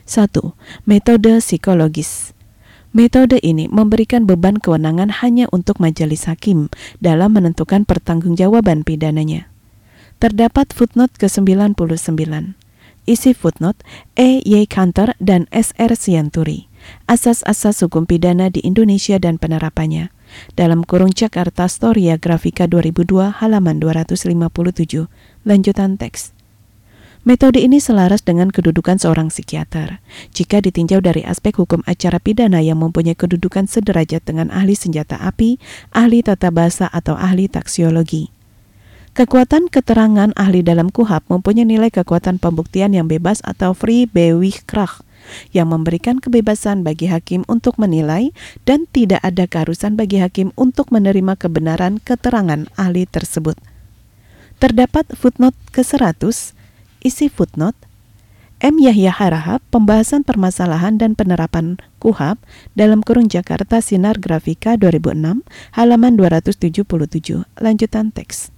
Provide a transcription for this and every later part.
1. Metode psikologis. Metode ini memberikan beban kewenangan hanya untuk majelis hakim dalam menentukan pertanggungjawaban pidananya. Terdapat footnote ke-99. Isi footnote E. Y. Kanter dan S. R. Sianturi. Asas-asas hukum pidana di Indonesia dan penerapannya. Dalam kurung Jakarta Storia Grafika 2002 halaman 257. Lanjutan teks. Metode ini selaras dengan kedudukan seorang psikiater. Jika ditinjau dari aspek hukum acara pidana yang mempunyai kedudukan sederajat dengan ahli senjata api, ahli tata bahasa atau ahli taksiologi. Kekuatan keterangan ahli dalam KUHAP mempunyai nilai kekuatan pembuktian yang bebas atau Vrijbriefkracht, yang memberikan kebebasan bagi hakim untuk menilai dan tidak ada keharusan bagi hakim untuk menerima kebenaran keterangan ahli tersebut. Terdapat footnote ke-100. Isi footnote M. Yahya Harahap, pembahasan permasalahan dan penerapan KUHAP dalam kurung Jakarta Sinar Grafika 2006 halaman 277. Lanjutan teks.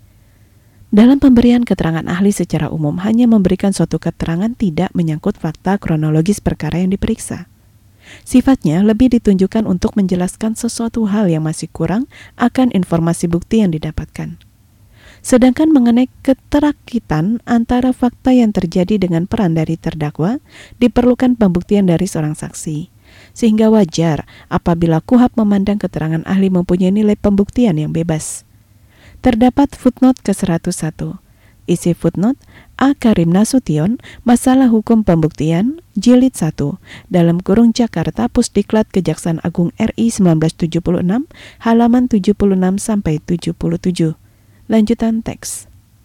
Dalam pemberian keterangan ahli secara umum hanya memberikan suatu keterangan tidak menyangkut fakta kronologis perkara yang diperiksa. Sifatnya lebih ditunjukkan untuk menjelaskan sesuatu hal yang masih kurang akan informasi bukti yang didapatkan. Sedangkan mengenai keterakitan antara fakta yang terjadi dengan peran dari terdakwa, diperlukan pembuktian dari seorang saksi. Sehingga wajar apabila KUHAP memandang keterangan ahli mempunyai nilai pembuktian yang bebas. Terdapat footnote ke-101. Isi footnote A. Karim Nasution, Masalah Hukum Pembuktian, Jilid 1, dalam kurung Jakarta Pusdiklat Kejaksaan Agung RI 1976, halaman 76-77. Lanjutan teks.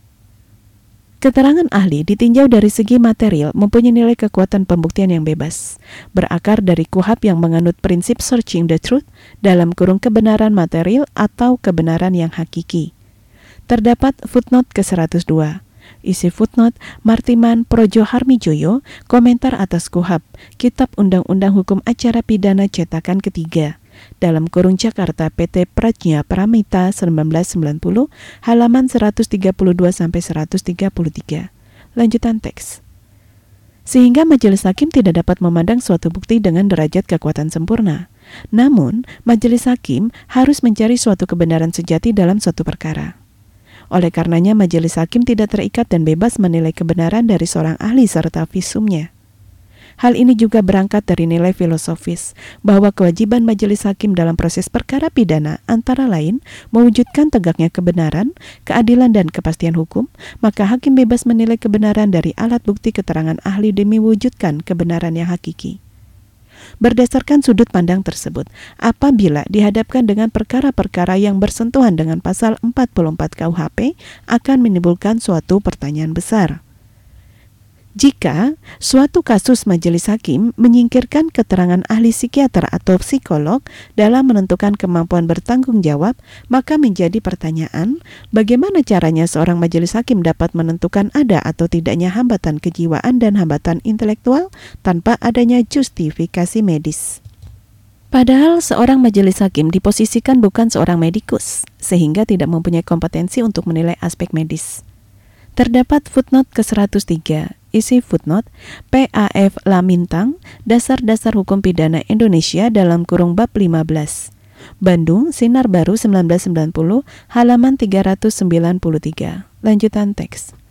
Keterangan ahli ditinjau dari segi material mempunyai nilai kekuatan pembuktian yang bebas, berakar dari KUHAP yang menganut prinsip searching the truth dalam kurung kebenaran material atau kebenaran yang hakiki. Terdapat footnote ke-102. Isi footnote Martiman Projo Harmijoyo, komentar atas KUHAP, Kitab Undang-Undang Hukum Acara Pidana cetakan ketiga, dalam kurung Jakarta PT Prajna Pramita 1990 halaman 132-133. Lanjutan teks. Sehingga majelis hakim tidak dapat memandang suatu bukti dengan derajat kekuatan sempurna. Namun, majelis hakim harus mencari suatu kebenaran sejati dalam suatu perkara. Oleh karenanya, majelis hakim tidak terikat dan bebas menilai kebenaran dari seorang ahli serta visumnya. Hal ini juga berangkat dari nilai filosofis bahwa kewajiban majelis hakim dalam proses perkara pidana antara lain mewujudkan tegaknya kebenaran, keadilan dan kepastian hukum, maka hakim bebas menilai kebenaran dari alat bukti keterangan ahli demi mewujudkan kebenaran yang hakiki. Berdasarkan sudut pandang tersebut, apabila dihadapkan dengan perkara-perkara yang bersentuhan dengan pasal 44 KUHP akan menimbulkan suatu pertanyaan besar. Jika suatu kasus majelis hakim menyingkirkan keterangan ahli psikiater atau psikolog dalam menentukan kemampuan bertanggung jawab, maka menjadi pertanyaan, bagaimana caranya seorang majelis hakim dapat menentukan ada atau tidaknya hambatan kejiwaan dan hambatan intelektual tanpa adanya justifikasi medis. Padahal seorang majelis hakim diposisikan bukan seorang medikus, sehingga tidak mempunyai kompetensi untuk menilai aspek medis. Terdapat footnote ke-103. Isi footnote PAF Lamintang, Dasar-Dasar Hukum Pidana Indonesia dalam kurung bab 15. Bandung, Sinar Baru 1990, halaman 393. Lanjutan teks.